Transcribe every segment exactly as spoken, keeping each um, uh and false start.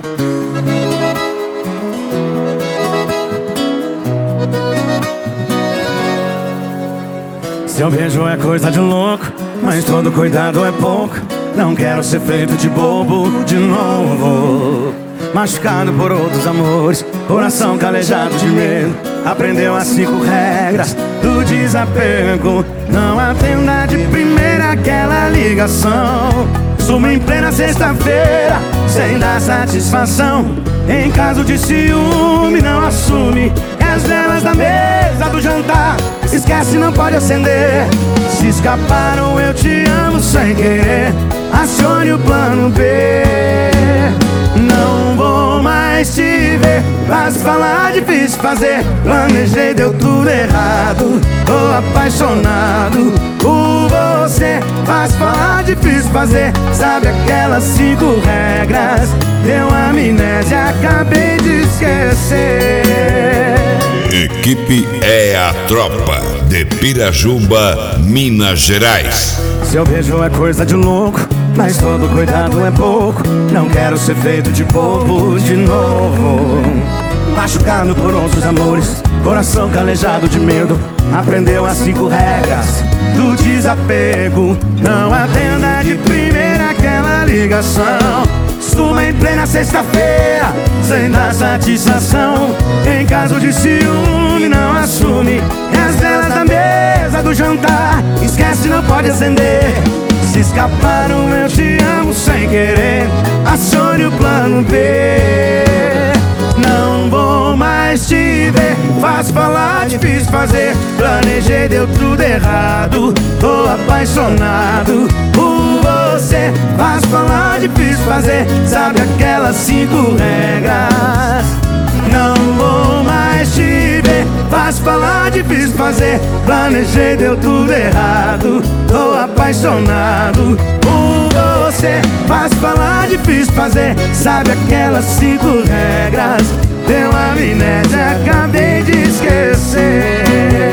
Seu beijo é coisa de louco, mas todo cuidado é pouco. Não quero ser feito de bobo de novo. Machucado por outros amores, coração calejado de medo. Aprendeu as cinco regras do desapego. Não atenda de primeira aquela ligação. Suma em plena sexta-feira, sem dar satisfação. Em caso de ciúme, não assume. E as velas da mesa do jantar, esquece, não pode acender. Se escaparam, eu te amo sem querer. Acione o plano B. Não vou mais te ver. Fácil falar, difícil fazer. Planejei, deu tudo errado. Tô apaixonado por você. Fácil falar, difícil fazer. Sabe aquelas cinco regras? Deu amnésia, acabei de esquecer. Equipe é a Tropa de Pirajumba, Minas Gerais. Seu beijo é coisa de louco, mas todo cuidado é pouco. Não quero ser feito de bobo de novo. Machucado por outros amores, coração calejado de medo. Aprendeu as cinco regras do desapego. Não atenda de primeira aquela ligação. Suma em plena sexta-feira, sem dar satisfação. Em caso de ciúme, não assume. E as velas da mesa do jantar, esquece, não pode acender. Se escaparam, eu te amo sem querer. Acione o plano B. Não vou mais te ver. Fácil falar, difícil fazer. Planejei, deu tudo errado. Tô apaixonado por você. Fácil falar, difícil fazer. Sabe aquelas cinco regras? Não vou mais te ver. Fácil falar, difícil fazer. Planejei, deu tudo errado. Tô apaixonado por você. Fácil falar, difícil fazer. Sabe aquelas cinco regras? Deu amnésia, acabei de esquecer.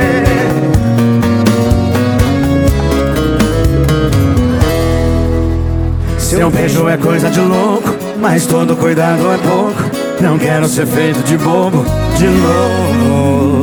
Seu beijo é coisa de louco, mas todo cuidado é pouco. Não quero ser feito de bobo de novo.